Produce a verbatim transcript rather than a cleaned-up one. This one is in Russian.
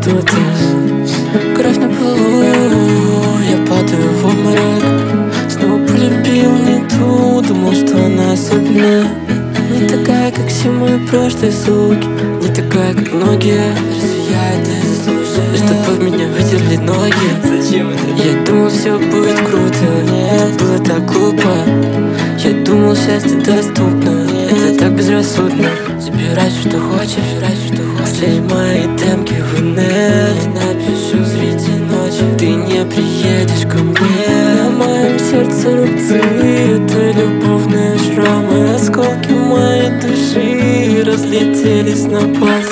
что-то. Кровь на полу, я падаю в обморок. Снова полюбил не ту, думал, что она особенная. Не такая, как все мои прошлые суки, не такая, как многие. Разве я это заслужил? Чтобы в меня вытерли ноги. Зачем это? Я думал, все будет круто, это было так глупо. Я думал, счастье доступно, это так безрассудно. Забирай все, что хочешь, забирай все, что хочешь. Слей мои демки в инет, напишу среди ночи. Ты не приедешь ко мне. На моем сердце рубцы, это любовные шрамы. Осколки моей души разлетелись на пол.